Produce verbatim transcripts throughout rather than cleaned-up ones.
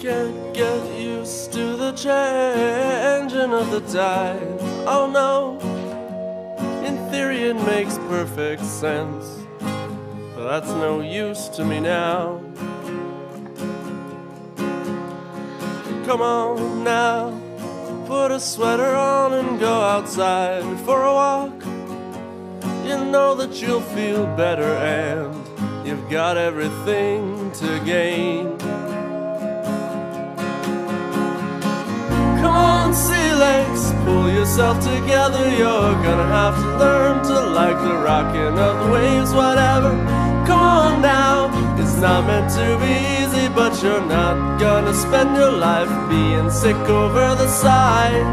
Can't get used to the changing of the tide. Oh no, in theory it makes perfect sense, but that's no use to me now. Come on now, put a sweater on and go outside for a walk. You know that you'll feel better and you've got everything to gain. Come on, sea legs, pull yourself together. You're gonna have to learn to like the rocking of the waves, whatever. Come on now, it's not meant to be easy, but you're not gonna spend your life being sick over the side.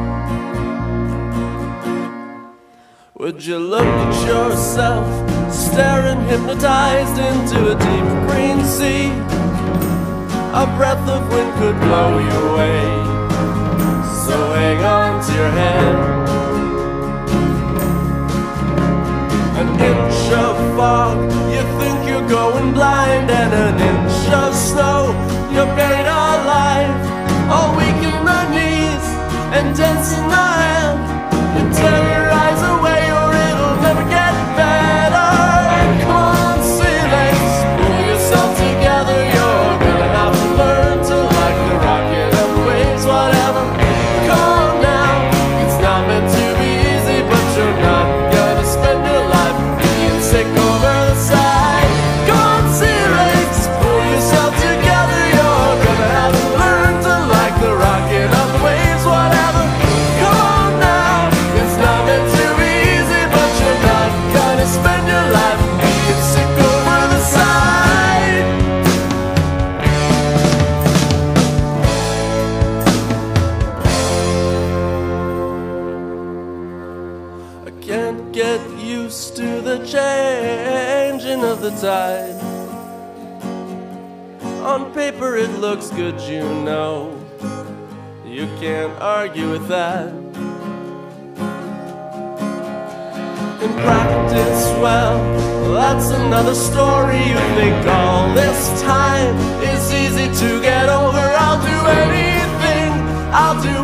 Would you look at yourself, staring hypnotized into a deep green sea? A breath of wind could blow you away, so hang on to your hand. An inch of fog, you think you're going blind, and an inch of snow, you're buried alive. All weak in the knees and tense in the hand, you terrorize away or it'll never get better. Come on, sea legs, pull yourself together. You're gonna have to learn to like the rocket of the waves, whatever. Come on now, it's not meant to be easy, but you're not gonna spend your life being sick over the side. Come on, sea legs, pull yourself together. You're gonna have to learn to like the rocket of the waves, whatever. Come on now, it's not meant to be easy, but you're not gonna spend your life being sick over the side. I can't get used to the changing of the tide. On paper it looks good, you know. You can't argue with that. In practice, well, that's another story. You think all this time is easy to get over. I'll do anything, I'll do